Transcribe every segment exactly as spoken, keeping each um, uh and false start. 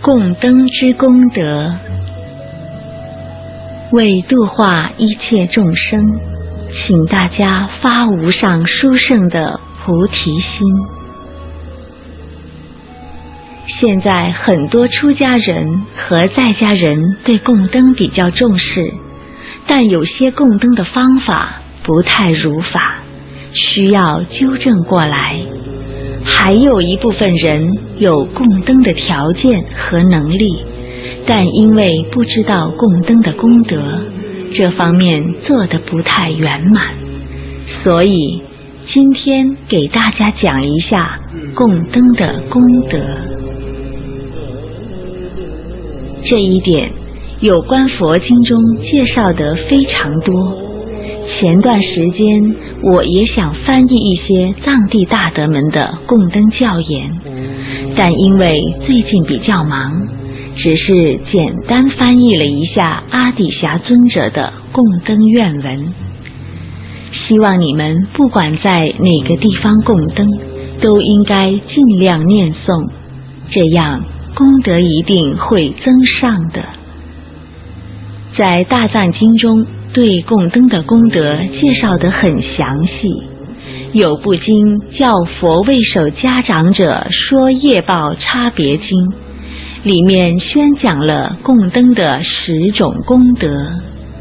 供灯之功德，为度化一切众生，请大家发无上殊胜的菩提心。现在很多出家人和在家人对供灯比较重视，但有些供灯的方法不太如法，需要纠正过来。还有一部分人有供灯的条件和能力，但因为不知道供灯的功德，这方面做得不太圆满，所以今天给大家讲一下供灯的功德。这一点有关佛经中介绍得非常多，前段时间我也想翻译一些藏地大德们的供灯教言，但因为最近比较忙，只是简单翻译了一下阿底峡尊者的供灯愿文。希望你们不管在哪个地方供灯，都应该尽量念诵，这样功德一定会增上的。在大藏经中对供灯的功德介绍得很详细，有部经叫《佛为首家长者说业报差别经》，里面宣讲了供灯的十种功德。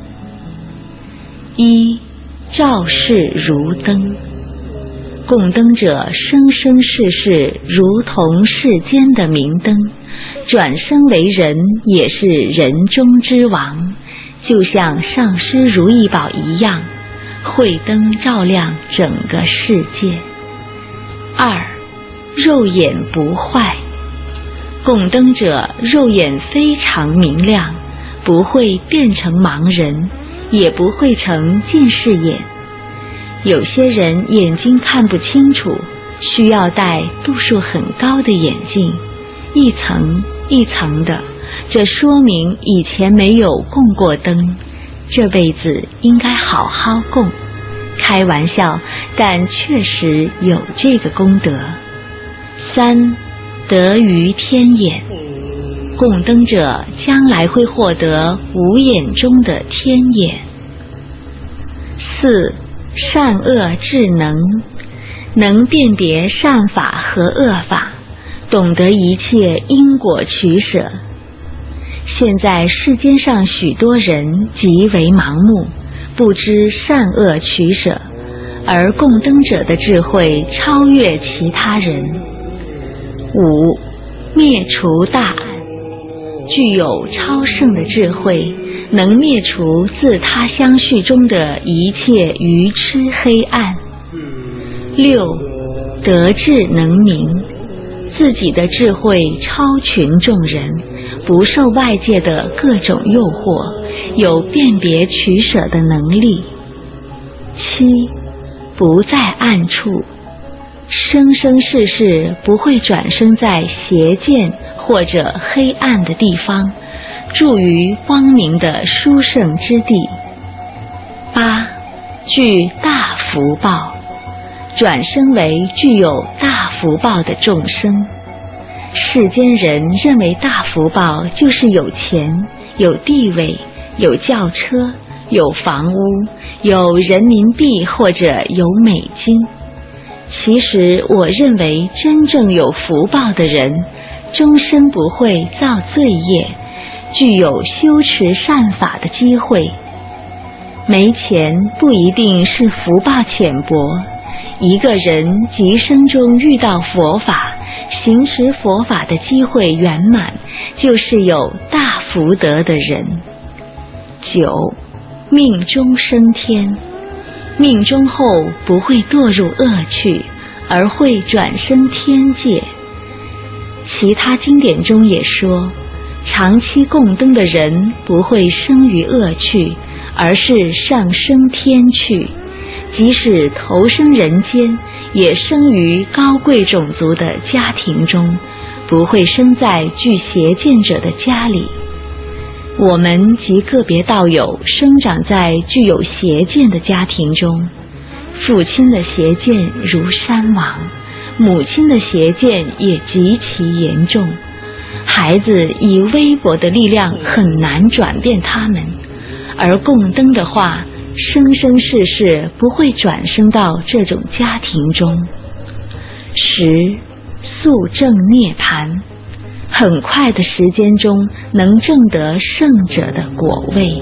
一、照世如灯，供灯者生生世世如同世间的明灯，转生为人也是人中之王，就像上师如意宝一样，慧灯照亮整个世界。二、肉眼不坏，供灯者肉眼非常明亮，不会变成盲人，也不会成近视眼。有些人眼睛看不清楚，需要戴度数很高的眼镜，一层一层的，这说明以前没有供过灯，这辈子应该好好供。开玩笑，但确实有这个功德。三、得于天眼，供灯者将来会获得五眼中的天眼。四、善恶智能，能辨别善法和恶法，懂得一切因果取舍。现在世间上许多人极为盲目，不知善恶取舍，而供灯者的智慧超越其他人。五、灭除大暗，具有超胜的智慧，能灭除自他相续中的一切愚痴黑暗。六、得智能明，自己的智慧超群众人，不受外界的各种诱惑，有辨别取舍的能力。七、不在暗处，生生世世不会转生在邪见或者黑暗的地方，住于光明的殊胜之地。八、具大福报，转生为具有大福报的众生。世间人认为大福报就是有钱、有地位、有轿车、有房屋、有人民币或者有美金。其实我认为真正有福报的人，终身不会造罪业，具有修持善法的机会。没钱不一定是福报浅薄，一个人即生中遇到佛法，行持佛法的机会圆满，就是有大福德的人。九、命中升天，命中后不会堕入恶趣，而会转生天界。其他经典中也说，长期供灯的人不会生于恶趣，而是上升天趣，即使投生人间，也生于高贵种族的家庭中，不会生在具邪见者的家里。我们及个别道友生长在具有邪见的家庭中，父亲的邪见如山王，母亲的邪见也极其严重， 孩子以微薄的力量很难转变他们，而供灯的话，生生世世不会转生到这种家庭中。十速证涅槃，很快的时间中能证得圣者的果位。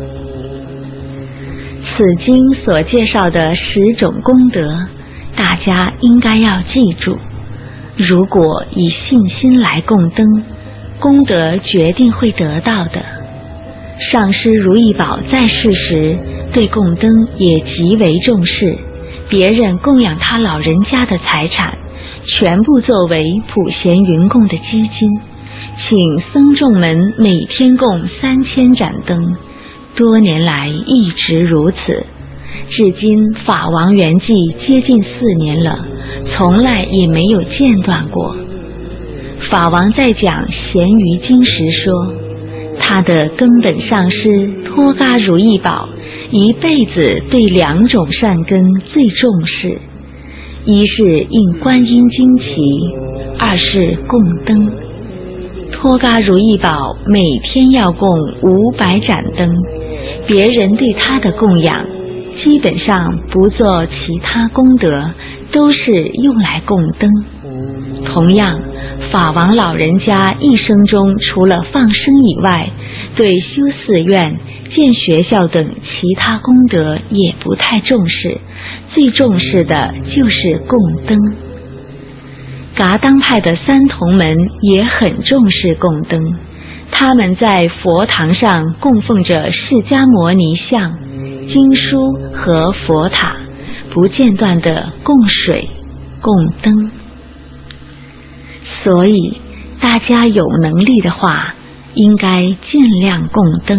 此经所介绍的十种功德，大家应该要记住。如果以信心来供灯，功德决定会得到的。上师如意宝在世时对供灯也极为重视，别人供养他老人家的财产全部作为普贤云供的基金，请僧众们每天供三千盏灯，多年来一直如此，至今法王圆寂接近四年了，从来也没有间断过。法王在讲咸鱼经时说，他的根本上师托嘎如意宝一辈子对两种善根最重视，一是印观音经旗，二是供灯。托嘎如意宝每天要供五百盏灯，别人对他的供养基本上不做其他功德，都是用来供灯。同样，法王老人家一生中除了放生以外，对修寺院、建学校等其他功德也不太重视，最重视的就是供灯。噶当派的三同门也很重视供灯，他们在佛堂上供奉着释迦牟尼像、经书和佛塔，不间断地供水、供灯。所以大家有能力的话，应该尽量供灯。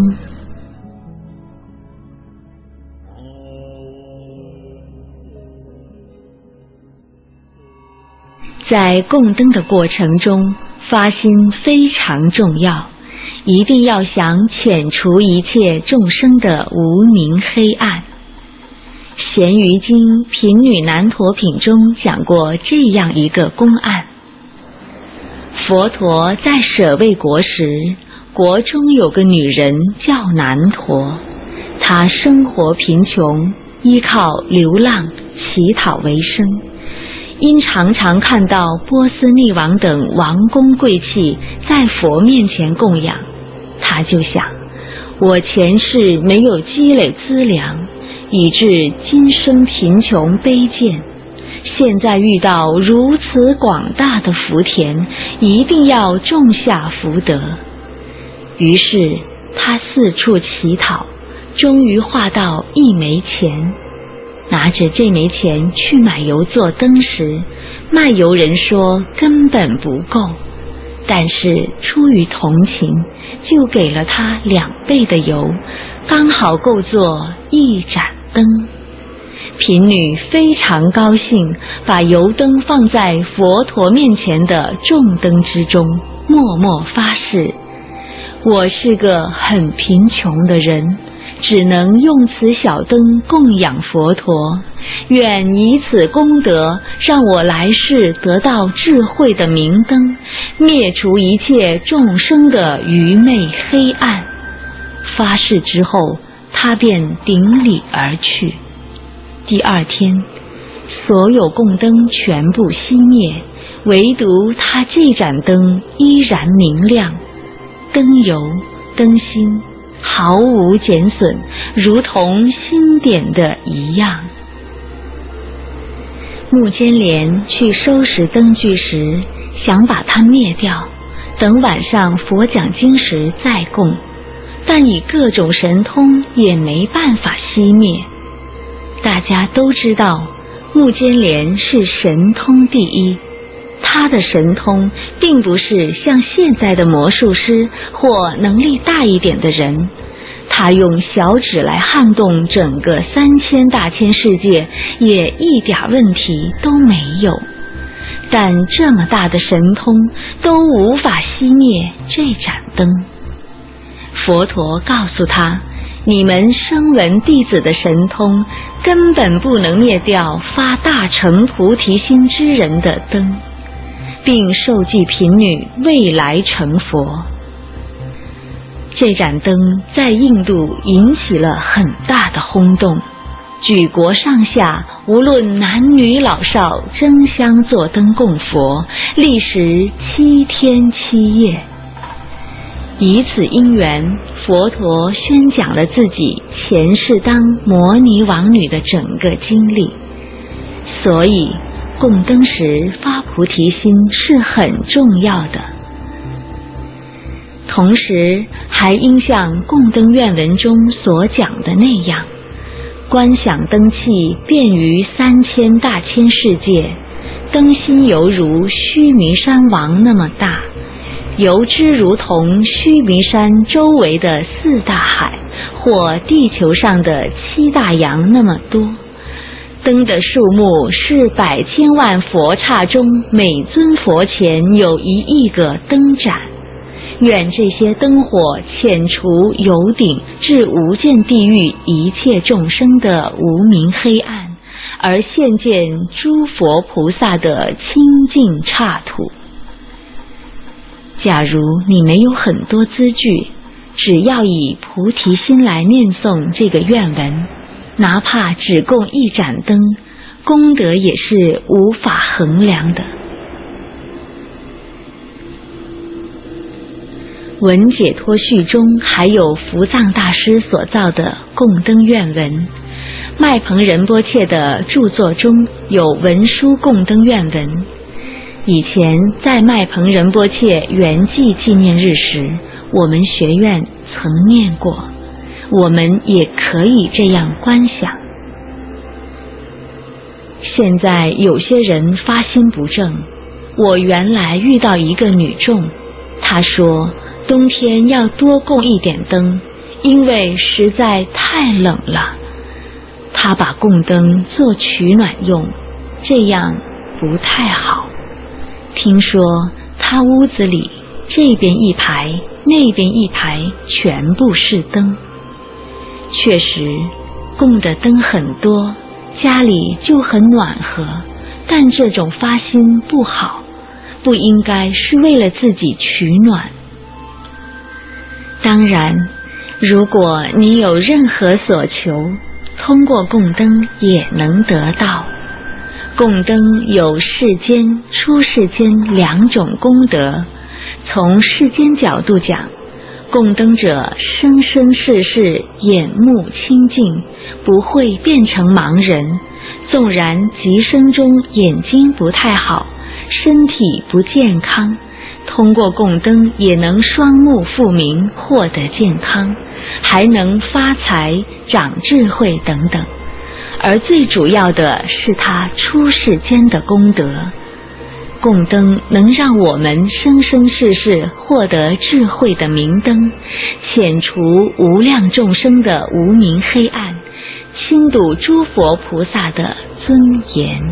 在供灯的过程中，发心非常重要，一定要想遣除一切众生的无明黑暗。咸鱼经贫女难陀品中讲过这样一个公案。佛陀在舍卫国时，国中有个女人叫难陀，她生活贫穷，依靠流浪乞讨为生。因常常看到波斯匿王等王公贵戚在佛面前供养，他就想，我前世没有积累资粮，以致今生贫穷卑贱，现在遇到如此广大的福田，一定要种下福德。于是他四处乞讨，终于画到一枚钱，拿着这枚钱去买油做灯时，卖油人说根本不够，但是出于同情，就给了他两倍的油，刚好够做一盏灯。贫女非常高兴，把油灯放在佛陀面前的众灯之中，默默发誓，我是个很贫穷的人，只能用此小灯供养佛陀，愿以此功德让我来世得到智慧的明灯，灭除一切众生的愚昧黑暗。发誓之后，他便顶礼而去。第二天，所有供灯全部熄灭，唯独他这盏灯依然明亮，灯油、灯芯毫无减损，如同新点的一样。目犍连去收拾灯具时，想把它灭掉，等晚上佛讲经时再供，但以各种神通也没办法熄灭。大家都知道，目犍连是神通第一，他的神通并不是像现在的魔术师或能力大一点的人，他用小指来撼动整个三千大千世界，也一点问题都没有。但这么大的神通都无法熄灭这盏灯。佛陀告诉他，你们声闻弟子的神通根本不能灭掉发大乘菩提心之人的灯。 并授记贫女未来成佛。这盏灯在印度引起了很大的轰动，举国上下无论男女老少争相做灯供佛，历时七天七夜。以此因缘，佛陀宣讲了自己前世当摩尼王女的整个经历。所以供灯时发菩提心是很重要的。同时还应像供灯愿文中所讲的那样，观想灯气遍于三千大千世界，灯心犹如须弥山王那么大，由之如同须弥山周围的四大海或地球上的七大洋那么多。灯的数目是百千万佛刹中每尊佛前有一亿个灯盏。愿这些灯火遣除由顶至无间地狱一切众生的无明黑暗，而现见诸佛菩萨的清净刹土。假如你没有很多资具，只要以菩提心来念诵这个愿文，哪怕只供一盏灯，功德也是无法衡量的。文解脱序中还有福藏大师所造的供灯愿文，麦彭仁波切的著作中有文殊供灯愿文。以前在麦彭仁波切圆寂纪念日时，我们学院曾念过，我们也可以这样观想。现在有些人发心不正，我原来遇到一个女众，她说冬天要多供一点灯，因为实在太冷了。她把供灯做取暖用，这样不太好。听说她屋子里这边一排那边一排全部是灯。确实供的灯很多，家里就很暖和，但这种发心不好，不应该是为了自己取暖。当然，如果你有任何所求，通过供灯也能得到。供灯有世间、出世间两种功德。从世间角度讲，供灯者生生世世眼目清净，不会变成盲人，纵然即生中眼睛不太好，身体不健康，通过供灯也能双目复明，获得健康，还能发财、长智慧等等。而最主要的是他出世间的功德。供灯能让我们生生世世获得智慧的明灯，遣除无量众生的无明黑暗，亲睹诸佛菩萨的尊严。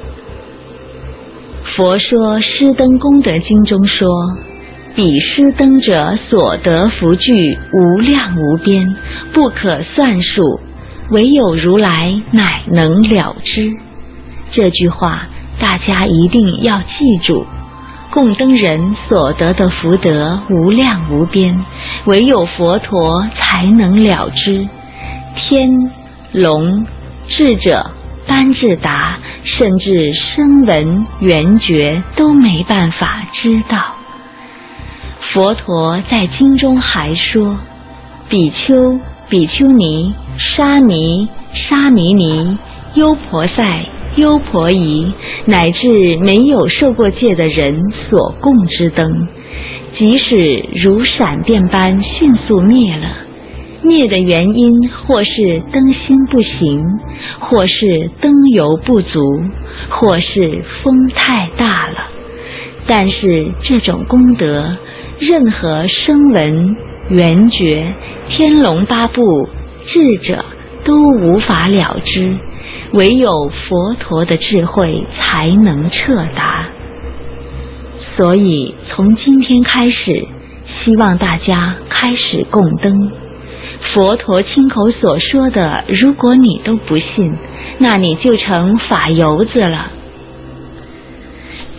佛说施灯功德经中说，彼施灯者所得福聚无量无边，不可算数，唯有如来乃能了之。这句话大家一定要记住，供灯人所得的福德无量无边，唯有佛陀才能了之。天、龙、智者、班智达，甚至声闻、缘觉都没办法知道。佛陀在经中还说，比丘、比丘尼、沙弥、沙弥尼、优婆塞、优婆夷，乃至没有受过戒的人所供之灯，即使如闪电般迅速灭了，灭的原因或是灯芯不行，或是灯油不足，或是风太大了。但是这种功德，任何声闻、缘觉、天龙八部、智者都无法了知，唯有佛陀的智慧才能彻达。所以从今天开始，希望大家开始供灯。佛陀亲口所说的，如果你都不信，那你就成法油子了。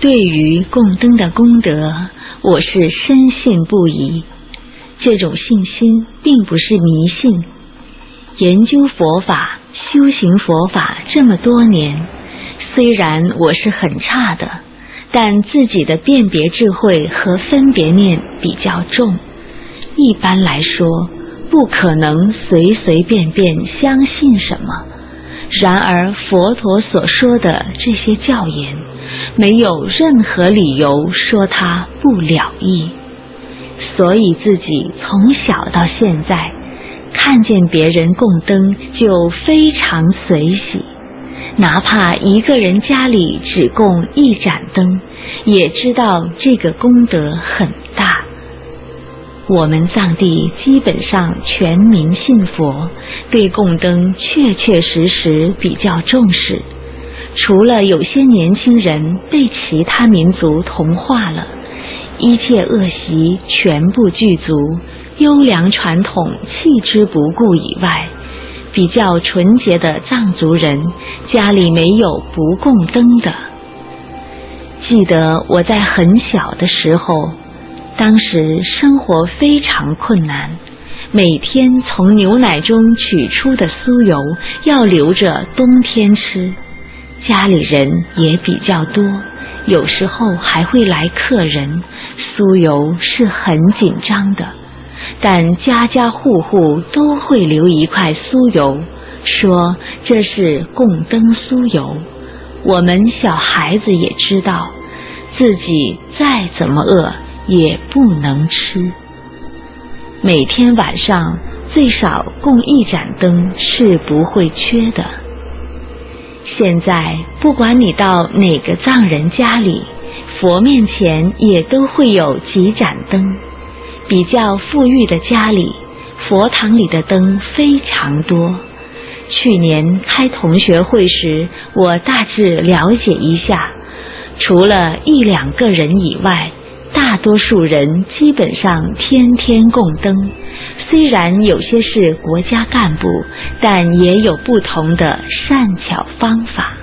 对于供灯的功德，我是深信不疑。这种信心并不是迷信。研究佛法、修行佛法这么多年，虽然我是很差的，但自己的辨别智慧和分别念比较重。一般来说，不可能随随便便相信什么。然而佛陀所说的这些教言，没有任何理由说它不了义。所以自己从小到现在，看见别人供灯就非常随喜，哪怕一个人家里只供一盏灯，也知道这个功德很大。我们藏地基本上全民信佛，对供灯确确实实比较重视。除了有些年轻人被其他民族同化了，一切恶习全部具足，优良传统弃之不顾以外，比较纯洁的藏族人家里没有不供灯的。记得我在很小的时候，当时生活非常困难，每天从牛奶中取出的酥油要留着冬天吃，家里人也比较多，有时候还会来客人，酥油是很紧张的，但家家户户都会留一块酥油，说这是供灯酥油。我们小孩子也知道，自己再怎么饿也不能吃。每天晚上最少供一盏灯是不会缺的。现在不管你到哪个藏人家里，佛面前也都会有几盏灯。比较富裕的家里，佛堂里的灯非常多。去年开同学会时，我大致了解一下，除了一两个人以外，大多数人基本上天天供灯。虽然有些是国家干部，但也有不同的善巧方法。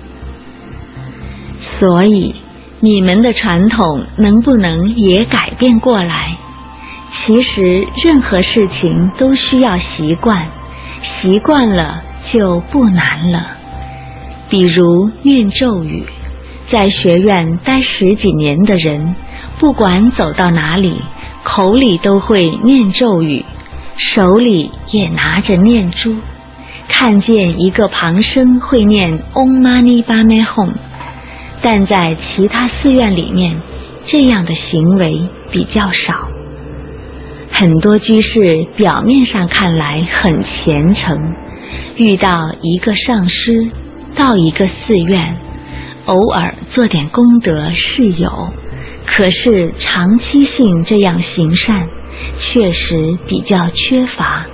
所以你们的传统能不能也改变过来？其实任何事情都需要习惯，习惯了就不难了。比如念咒语，在学院待十几年的人，不管走到哪里，口里都会念咒语，手里也拿着念珠。看见一个旁生会念 Om Mani Padme Hum， 但在其他寺院里面，这样的行为比较少。很多居士表面上看来很虔诚，遇到一个上师，到一个寺院，偶尔做点功德是有，可是长期性这样行善确实比较缺乏。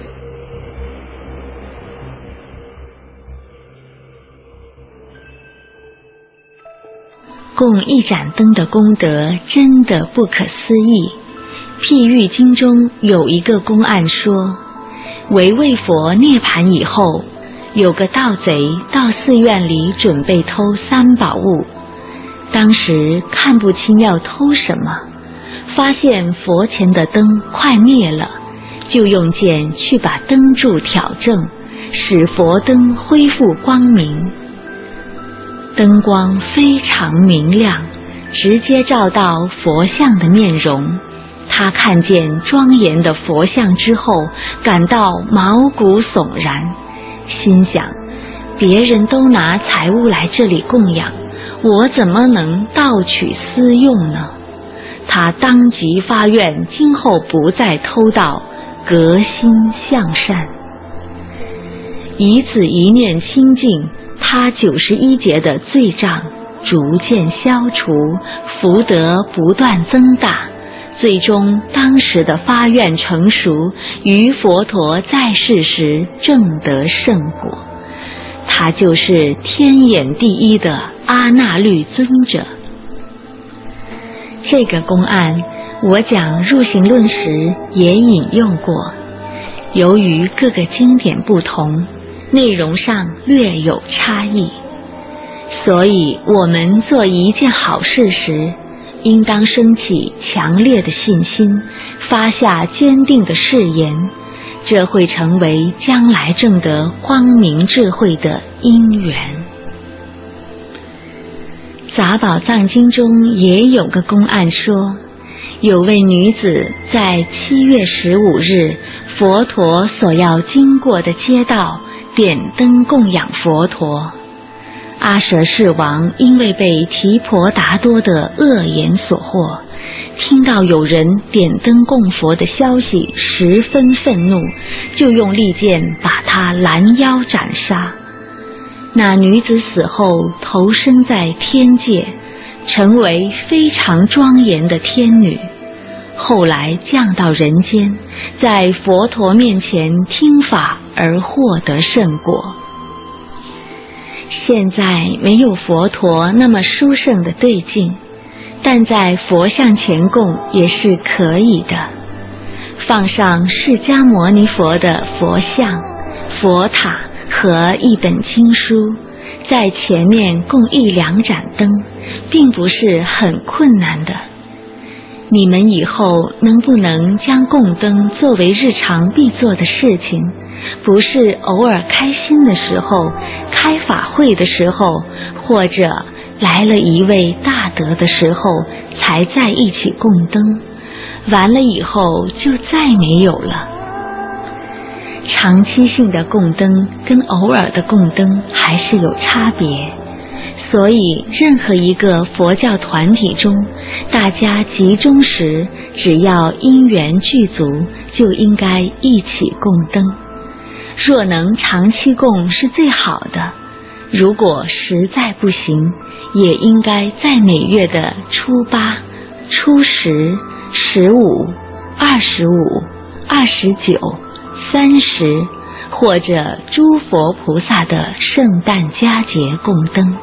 供一盏灯的功德真的不可思议。譬喻经中有一个公案说，维畏佛涅槃以后，有个盗贼到寺院里准备偷三宝物，当时看不清要偷什么，发现佛前的灯快灭了，就用剑去把灯柱挑正，使佛灯恢复光明。灯光非常明亮，直接照到佛像的面容。他看见庄严的佛像之后，感到毛骨悚然，心想别人都拿财物来这里供养，我怎么能盗取私用呢？他当即发愿，今后不再偷盗，革心向善。以此一念清净，他九十一劫的罪障逐渐消除，福德不断增大，最终当时的发愿成熟，于佛陀在世时证得圣果。他就是天眼第一的阿那律尊者。这个公案我讲入行论时也引用过，由于各个经典不同，内容上略有差异。 所以我们做一件好事时，应当升起强烈的信心，发下坚定的誓言，这会成为将来证得光明智慧的因缘。杂宝藏经中也有个公案说，有位女子在七月十五日佛陀所要经过的街道点灯供养佛陀。阿舍世王因为被提婆达多的恶言所惑，听到有人点灯供佛的消息，十分愤怒，就用利剑把他拦腰斩杀。那女子死后投生在天界，成为非常庄严的天女，后来降到人间，在佛陀面前听法而获得圣果。现在没有佛陀那么殊胜的对境，但在佛像前供也是可以的。放上释迦牟尼佛的佛像、佛塔和一本经书，在前面供一两盏灯，并不是很困难的。你们以后能不能将供灯作为日常必做的事情，不是偶尔开心的时候、开法会的时候，或者来了一位大德的时候才在一起供灯，完了以后就再没有了。长期性的供灯跟偶尔的供灯还是有差别，所以任何一个佛教团体中，大家集中时，只要因缘具足，就应该一起供灯。若能长期供是最好的，如果实在不行，也应该在每月的初八、初十、十五、二十五、二十九、三十，或者诸佛菩萨的圣诞佳节供灯。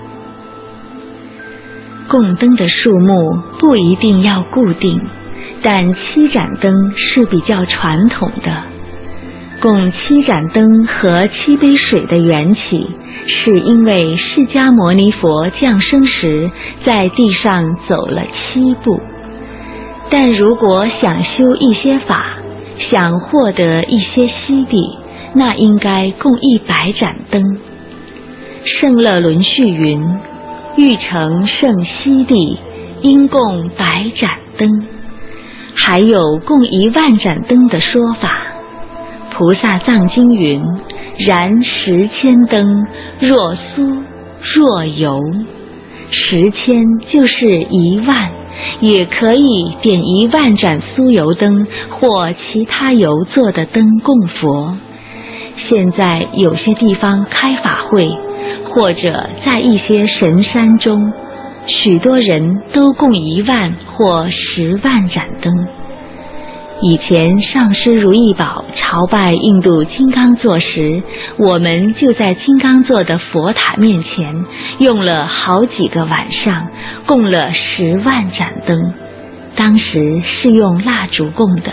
供灯的数目不一定要固定，但七盏灯是比较传统的。供七盏灯和七杯水的缘起，是因为释迦牟尼佛降生时在地上走了七步。但如果想修一些法，想获得一些悉地，那应该供一百盏灯。圣乐轮序云：欲成圣悉地，应供百盏灯。还有供一万盏灯的说法。菩萨藏经云：燃十千灯，若酥若油。十千就是一万，也可以点一万盏酥油灯或其他油做的灯供佛。现在有些地方开法会，或者在一些神山中，许多人都供一万或十万盏灯。以前上师如意宝朝拜印度金刚座时，我们就在金刚座的佛塔面前用了好几个晚上，供了十万盏灯，当时是用蜡烛供的。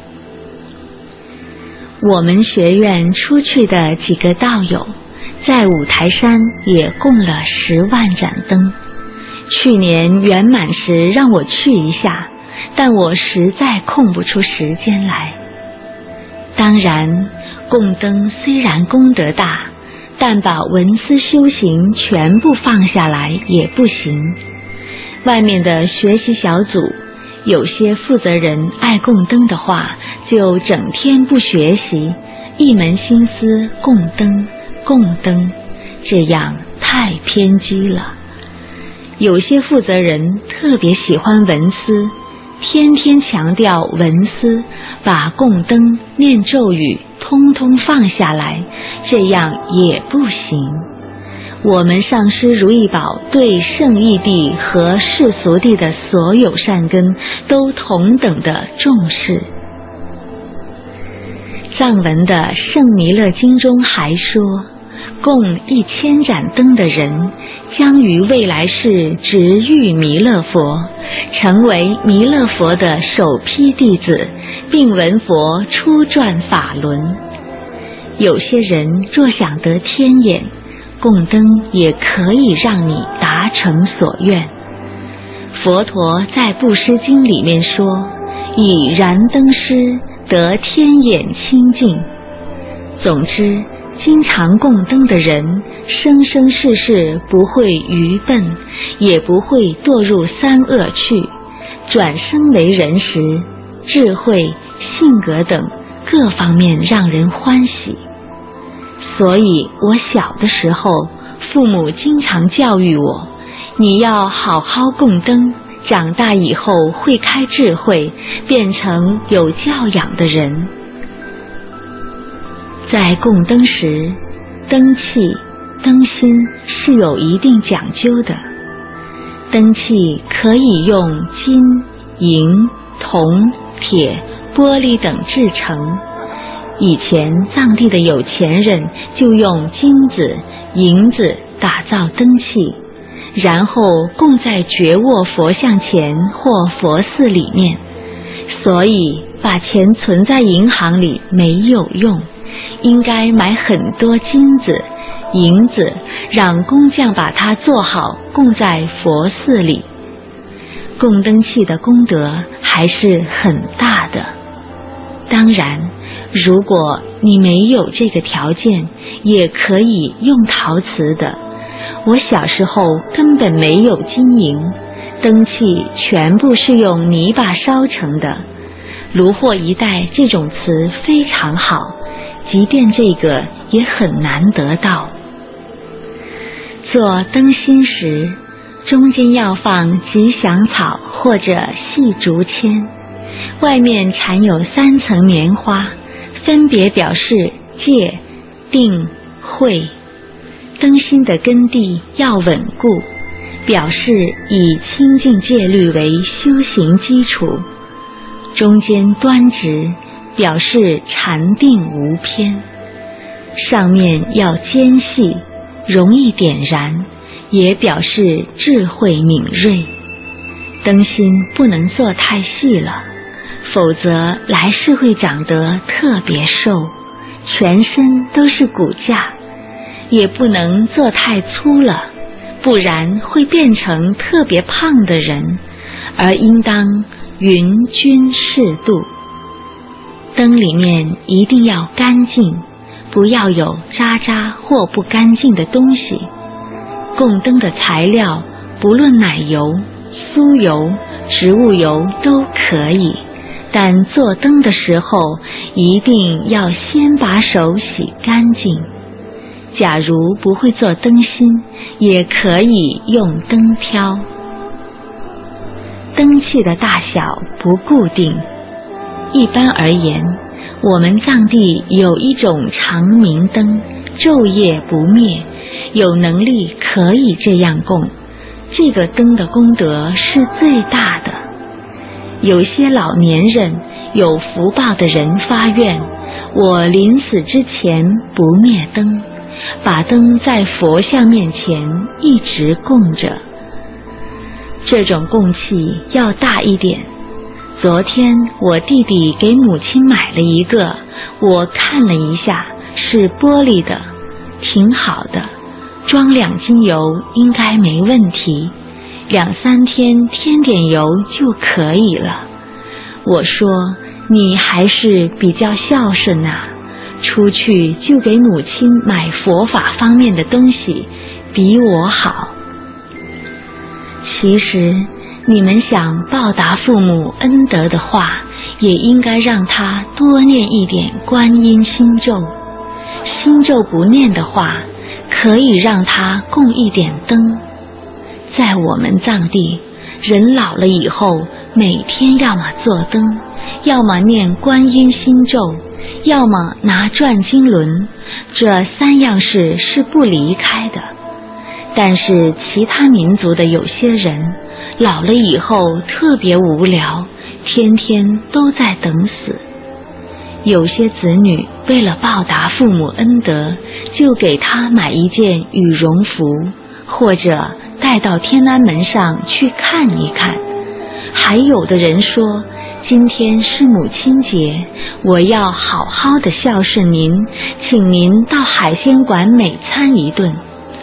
我们学院出去的几个道友，在五台山也供了十万盏灯。去年圆满时让我去一下，但我实在空不出时间来。当然，供灯虽然功德大，但把文思修行全部放下来也不行。外面的学习小组，有些负责人爱供灯的话，就整天不学习，一门心思供灯供灯，这样太偏激了。有些负责人特别喜欢文思，天天强调文思，把供灯念咒语通通放下来，这样也不行。我们上师如意宝对圣义地和世俗地的所有善根都同等的重视。藏文的圣弥勒经中还说，供一千盏灯的人，将于未来世直遇弥勒佛，成为弥勒佛的首批弟子，并闻佛初转法轮。有些人若想得天眼， 供灯也可以让你达成所愿。佛陀在布施经里面说，以燃灯施得天眼清净。总之，经常供灯的人，生生世世不会愚笨，也不会堕入三恶趣，转生为人时，智慧、性格等各方面让人欢喜。所以我小的时候，父母经常教育我，你要好好供灯，长大以后会开智慧，变成有教养的人。在供灯时，灯器、灯芯是有一定讲究的。灯器可以用金、银、铜、铁、玻璃等制成。以前藏地的有钱人就用金子、银子打造灯器，然后供在觉卧佛像前或佛寺里面。所以把钱存在银行里没有用，应该买很多金子、银子，让工匠把它做好，供在佛寺里。供灯器的功德还是很大的。当然，如果你没有这个条件，也可以用陶瓷的。我小时候根本没有金银，灯器全部是用泥巴烧成的。炉火一带这种瓷非常好，即便这个也很难得到。做灯芯时，中间要放吉祥草或者细竹签，外面缠有三层棉花，分别表示戒、定、慧。灯芯的根蒂要稳固，表示以清净戒律为修行基础。中间端直，表示禅定无偏。上面要尖细，容易点燃，也表示智慧敏锐。灯芯不能做太细了，否则来世会长得特别瘦，全身都是骨架。也不能做太粗了，不然会变成特别胖的人，而应当匀均适度。灯里面一定要干净，不要有渣渣或不干净的东西。供灯的材料，不论奶油、酥油、植物油都可以，但做灯的时候一定要先把手洗干净。假如不会做灯芯，也可以用灯挑。灯器的大小不固定，一般而言，我们藏地有一种长明灯，昼夜不灭，有能力可以这样供。这个灯的功德是最大的。有些老年人、有福报的人发愿，我临死之前不灭灯，把灯在佛像面前一直供着。这种供器要大一点。昨天我弟弟给母亲买了一个，我看了一下，是玻璃的，挺好的，装两斤油应该没问题，两三天添点油就可以了。我说，你还是比较孝顺啊，出去就给母亲买佛法方面的东西，比我好。其实你们想报答父母恩德的话，也应该让他多念一点观音心咒。心咒不念的话，可以让他供一点灯。在我们藏地，人老了以后，每天要么做灯，要么念观音心咒，要么拿转经轮，这三样事是不离开的。但是其他民族的有些人老了以后特别无聊，天天都在等死。有些子女为了报答父母恩德，就给他买一件羽绒服，或者带到天安门上去看一看。还有的人说，今天是母亲节，我要好好的孝顺您，请您到海鲜馆美餐一顿。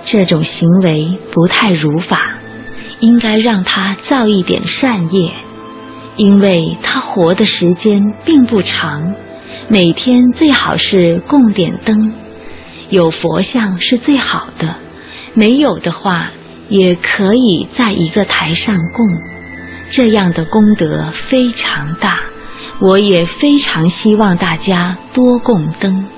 这种行为不太如法，应该让他造一点善业，因为他活的时间并不长，每天最好是供点灯，有佛像是最好的，没有的话也可以在一个台上供，这样的功德非常大，我也非常希望大家多供灯。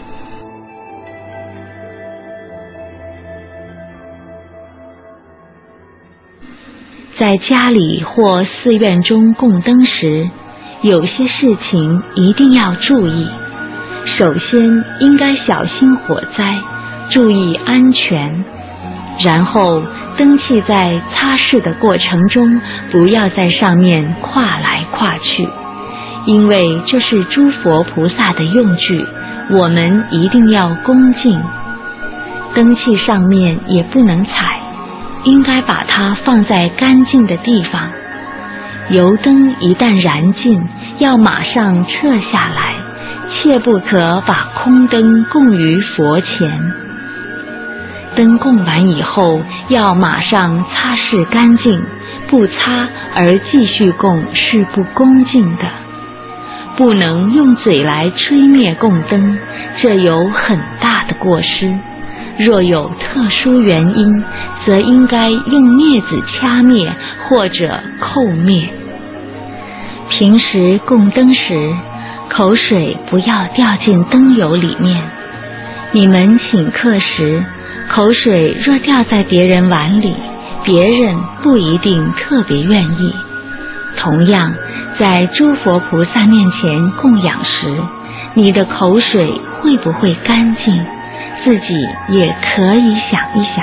在家里或寺院中供灯时，有些事情一定要注意。首先应该小心火灾，注意安全。然后灯器在擦拭的过程中，不要在上面跨来跨去，因为这是诸佛菩萨的用具，我们一定要恭敬。灯器上面也不能踩，应该把它放在干净的地方。油灯一旦燃尽，要马上撤下来，切不可把空灯供于佛前。灯供完以后，要马上擦拭干净，不擦而继续供是不恭敬的。不能用嘴来吹灭供灯，这有很大的过失。若有特殊原因，则应该用镊子掐灭或者扣灭。平时供灯时，口水不要掉进灯油里面。你们请客时，口水若掉在别人碗里，别人不一定特别愿意。同样，在诸佛菩萨面前供养时，你的口水会不会干净？自己也可以想一想。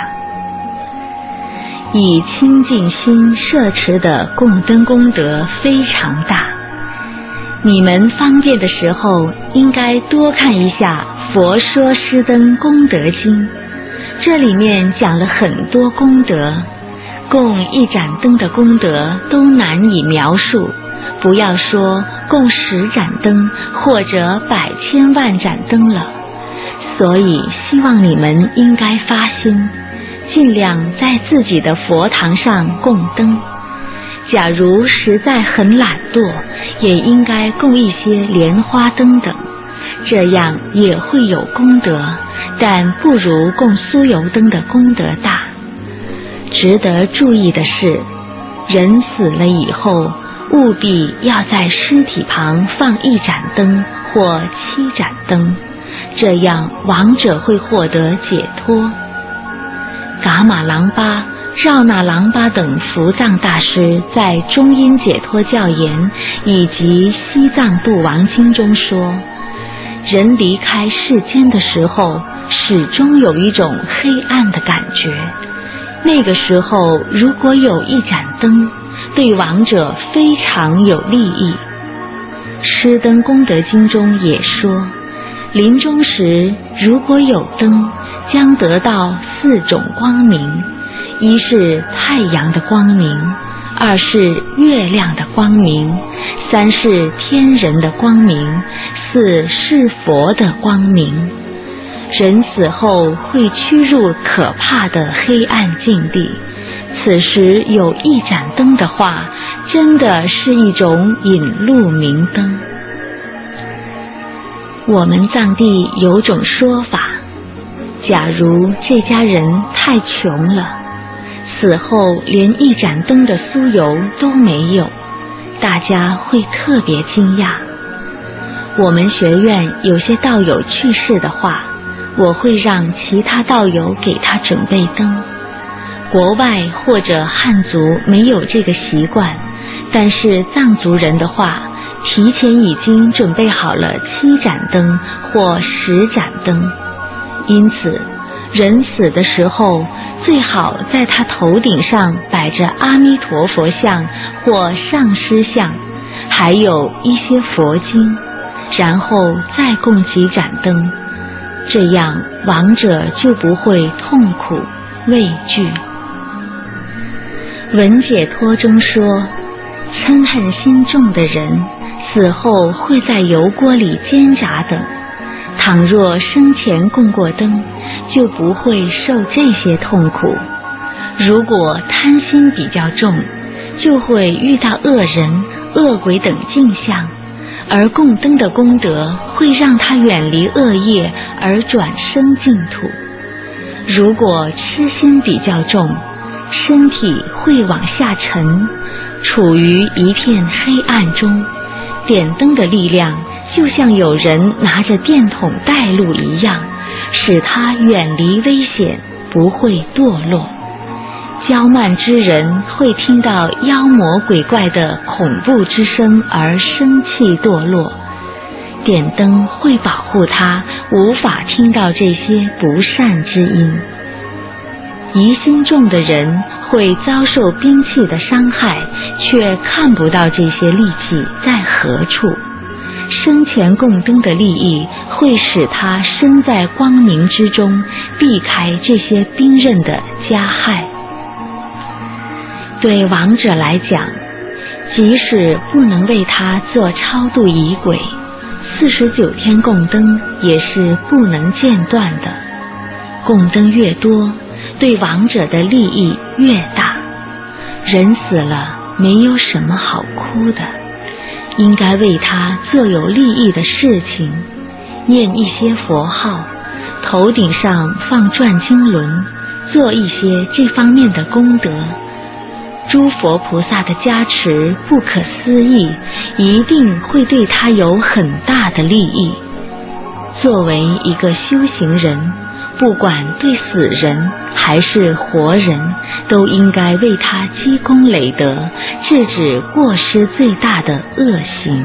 以清净心摄持的供灯功德非常大，你们方便的时候应该多看一下《佛说施灯功德经》，这里面讲了很多功德，供一盏灯的功德都难以描述，不要说供十盏灯或者百千万盏灯了。所以希望你们应该发心，尽量在自己的佛堂上供灯。假如实在很懒惰，也应该供一些莲花灯等，这样也会有功德，但不如供酥油灯的功德大。值得注意的是，人死了以后，务必要在尸体旁放一盏灯或七盏灯，这样亡者会获得解脱。噶玛郎巴、绕那郎巴等伏藏大师在《中阴解脱教言》以及《西藏度王经》中说，人离开世间的时候，始终有一种黑暗的感觉。那个时候，如果有一盏灯，对亡者非常有利益。《施灯功德经》中也说，临终时如果有灯，将得到四种光明：一是太阳的光明，二是月亮的光明，三是天人的光明，四是佛的光明。人死后会趋入可怕的黑暗境地，此时有一盏灯的话，真的是一种引路明灯。我们藏地有种说法，假如这家人太穷了，死后连一盏灯的酥油都没有，大家会特别惊讶。我们学院有些道友去世的话，我会让其他道友给他准备灯。国外或者汉族没有这个习惯，但是藏族人的话，提前已经准备好了七盏灯或十盏灯。因此人死的时候，最好在他头顶上摆着阿弥陀佛像或上师像，还有一些佛经，然后再供几盏灯，这样亡者就不会痛苦畏惧。文解脱中说，嗔恨心重的人死后会在油锅里煎炸等， 倘若生前供过灯，就不会受这些痛苦。如果贪心比较重，就会遇到恶人、恶鬼等境象，而供灯的功德会让他远离恶业而转生净土。如果痴心比较重，身体会往下沉，处于一片黑暗中，点灯的力量就像有人拿着电筒带路一样，使他远离危险，不会堕落。骄慢之人会听到妖魔鬼怪的恐怖之声而生气堕落，点灯会保护他无法听到这些不善之音。疑心重的人会遭受兵器的伤害，却看不到这些利器在何处。生前供灯的利益会使他身在光明之中，避开这些兵刃的加害。对亡者来讲，即使不能为他做超度仪轨，四十九天供灯也是不能间断的。供灯越多，对亡者的利益越大。人死了，没有什么好哭的，应该为他做有利益的事情，念一些佛号，头顶上放转经轮，做一些这方面的功德。诸佛菩萨的加持不可思议，一定会对他有很大的利益。作为一个修行人，不管对死人还是活人，都应该为他积功累德，制止过失最大的恶行。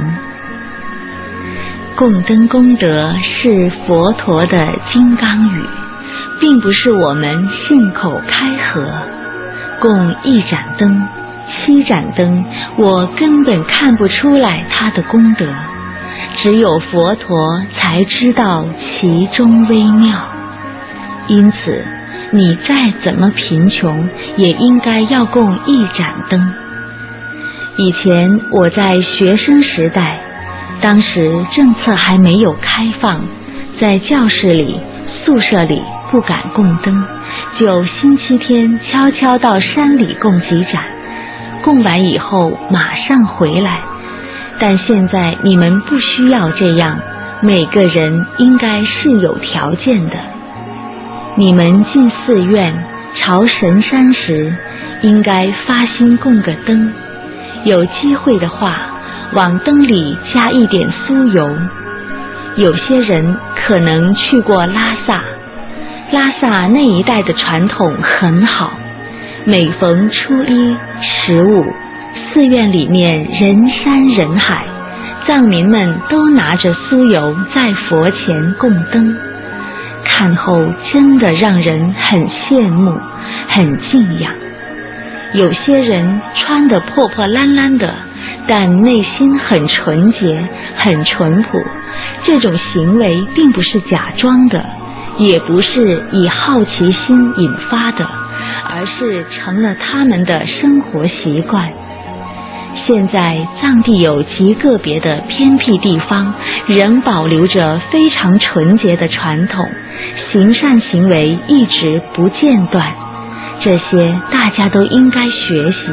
供灯功德是佛陀的金刚语，并不是我们信口开河。供一盏灯、七盏灯，我根本看不出来它的功德，只有佛陀才知道其中微妙。因此，你再怎么贫穷，也应该要供一盏灯。以前我在学生时代，当时政策还没有开放，在教室里、宿舍里不敢供灯，就星期天悄悄到山里供几盏，供完以后马上回来。但现在你们不需要这样，每个人应该是有条件的。你们进寺院朝神山时，应该发心供个灯，有机会的话，往灯里加一点酥油。有些人可能去过拉萨，拉萨那一带的传统很好，每逢初一、十五，寺院里面人山人海，藏民们都拿着酥油在佛前供灯，看后真的让人很羡慕，很敬仰。有些人穿得破破烂烂的，但内心很纯洁，很淳朴，这种行为并不是假装的，也不是以好奇心引发的，而是成了他们的生活习惯。现在藏地有极个别的偏僻地方，仍保留着非常纯洁的传统，行善行为一直不间断，这些大家都应该学习。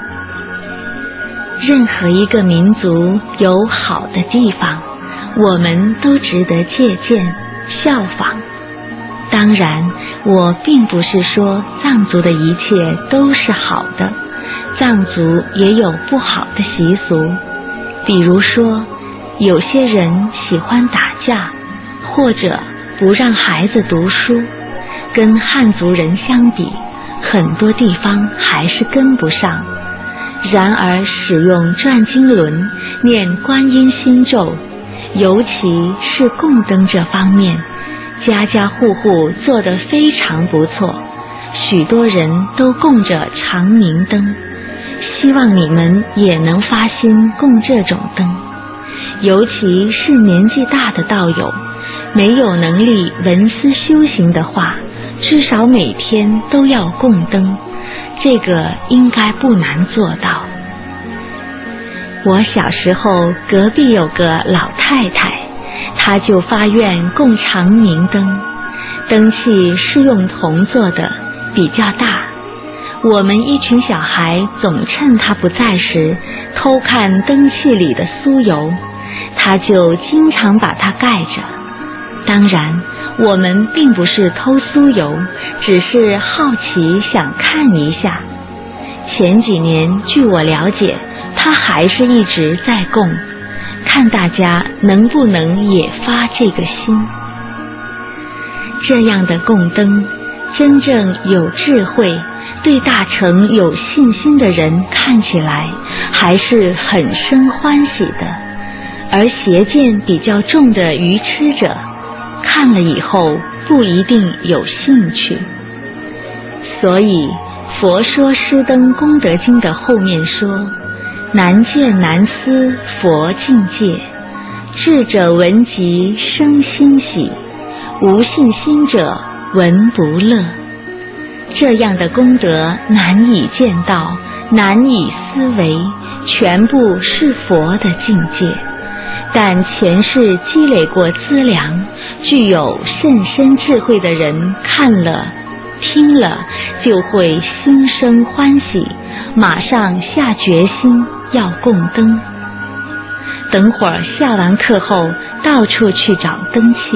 任何一个民族有好的地方，我们都值得借鉴效仿。当然，我并不是说藏族的一切都是好的，藏族也有不好的习俗。比如说，有些人喜欢打架，或者不让孩子读书，跟汉族人相比，很多地方还是跟不上。然而使用转经轮、念观音心咒，尤其是供灯这方面，家家户户做得非常不错，许多人都供着长明灯。希望你们也能发心供这种灯，尤其是年纪大的道友，没有能力闻思修行的话，至少每天都要供灯，这个应该不难做到。我小时候隔壁有个老太太， 他就发愿供长明灯，灯器是用铜做的，比较大。我们一群小孩总趁他不在时偷看灯器里的酥油，他就经常把它盖着。当然，我们并不是偷酥油，只是好奇想看一下。前几年据我了解，他还是一直在供，看大家能不能也发这个心。这样的供灯，真正有智慧、对大乘有信心的人看起来还是很生欢喜的，而邪见比较重的愚痴者看了以后不一定有兴趣。所以佛说施灯功德经的后面说，难见难思佛境界，智者闻即生欣喜，无信心者闻不乐。这样的功德难以见到，难以思维，全部是佛的境界。但前世积累过资粮，具有甚深智慧的人看了听了就会心生欢喜，马上下决心要供灯。等会儿下完课后到处去找灯器。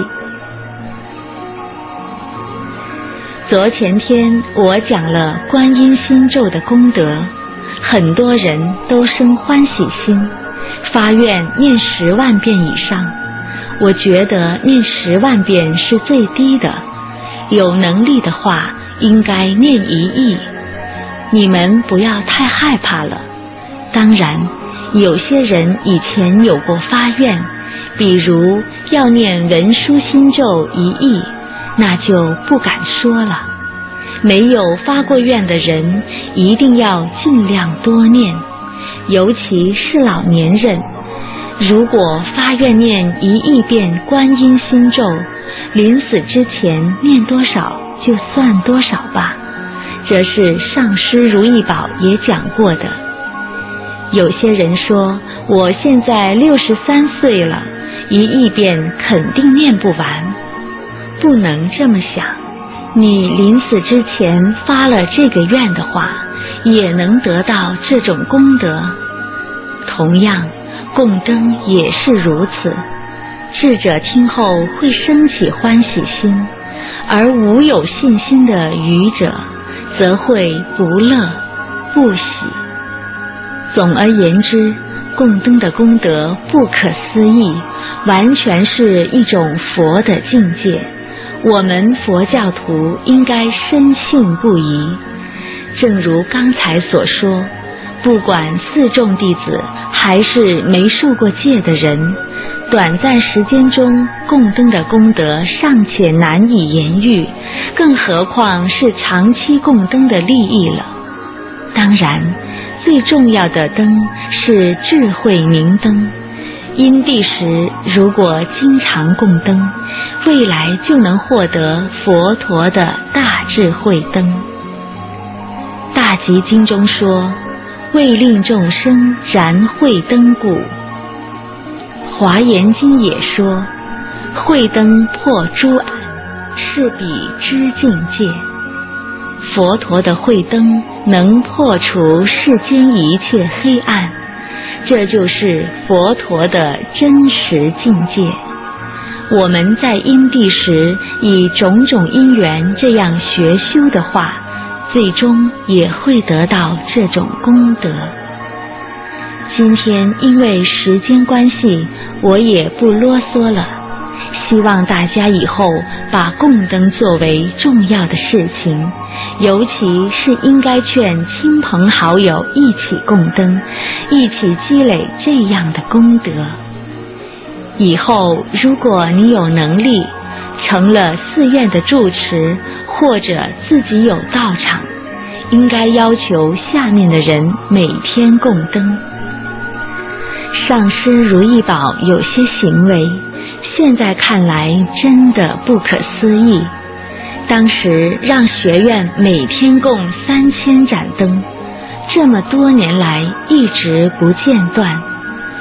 昨前天我讲了观音心咒的功德，很多人都生欢喜心，发愿念十万遍以上。我觉得念十万遍是最低的，有能力的话应该念一亿。你们不要太害怕了。当然有些人以前有过发愿，比如要念文殊心咒一亿，那就不敢说了。没有发过愿的人一定要尽量多念，尤其是老年人，如果发愿念一亿遍观音心咒，临死之前念多少就算多少吧，这是上师如意宝也讲过的。有些人说我现在六十三岁了，一亿遍肯定念不完。不能这么想，你临死之前发了这个愿的话，也能得到这种功德。同样供灯也是如此，智者听后会升起欢喜心，而无有信心的愚者则会不乐不喜。总而言之，供灯的功德不可思议，完全是一种佛的境界，我们佛教徒应该深信不疑。正如刚才所说，不管四众弟子还是没受过戒的人，短暂时间中供灯的功德尚且难以言喻，更何况是长期供灯的利益了。当然最重要的灯是智慧明灯，因地时如果经常供灯，未来就能获得佛陀的大智慧灯。大集经中说，为令众生燃慧灯故。华严经也说，慧灯破诸暗，是彼知境界。佛陀的慧灯能破除世间一切黑暗，这就是佛陀的真实境界。我们在因地时以种种因缘这样学修的话，最终也会得到这种功德。今天因为时间关系，我也不啰嗦了，希望大家以后把供灯作为重要的事情，尤其是应该劝亲朋好友一起供灯，一起积累这样的功德。以后如果你有能力成了寺院的住持，或者自己有道场，应该要求下面的人每天供灯。上师如意宝有些行为现在看来真的不可思议，当时让学院每天供三千盏灯，这么多年来一直不间断。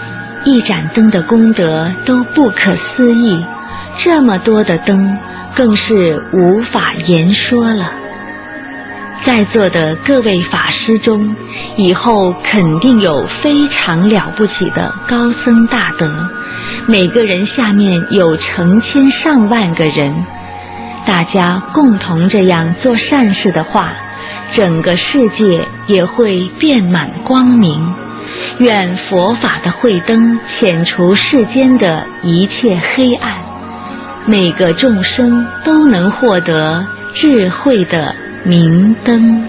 一盏灯的功德都不可思议，这么多的灯更是无法言说了。在座的各位法师中，以后肯定有非常了不起的高僧大德，每个人下面有成千上万个人，大家共同这样做善事的话，整个世界也会遍满光明。愿佛法的慧灯遣除世间的一切黑暗，每个众生都能获得智慧的明灯。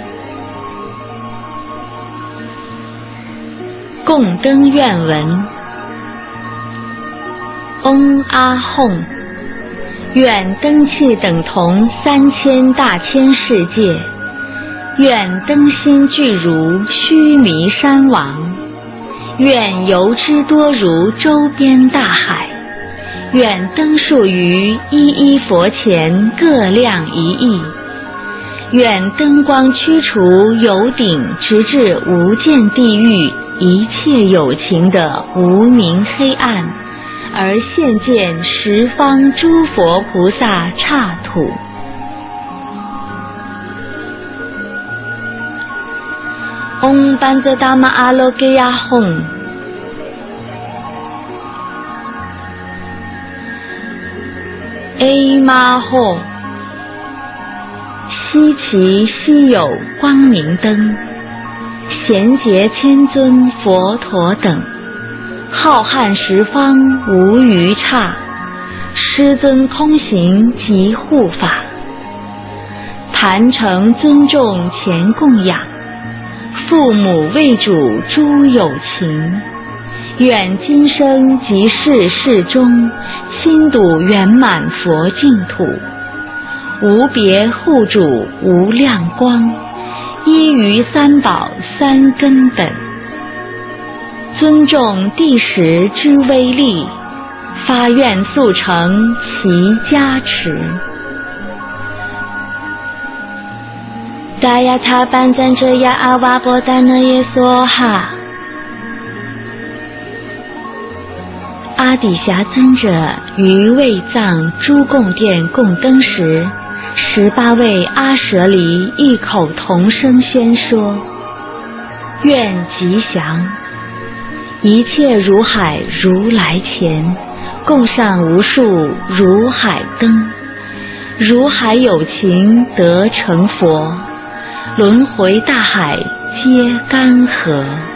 供灯愿文：嗡阿吽，愿灯气等同三千大千世界，愿灯心具如须弥山王，愿油脂多如周边大海，愿灯数于一一佛前各亮一亿，愿灯光驱除由顶直至无间地狱一切有情的无明黑暗，而现见十方诸佛菩萨刹土。嗡班则达玛阿罗给亚吽，哎玛吽，稀奇稀有光明灯，贤劫千尊佛陀等，浩瀚十方无余刹，师尊空行即护法，坛城尊重前供养，父母为主诸有情，愿今生及世世中亲睹圆满佛净土，无别护主无量光，依于三宝三根本，尊重第十之威力，发愿速成其加持。达雅他班赞遮雅阿瓦波达那耶梭哈。阿底峡尊者于为藏诸供殿供灯时，十八位阿舍离异口同声宣说：愿吉祥！一切如海如来前，供上无数如海灯，如海有情得成佛，轮回大海皆干涸。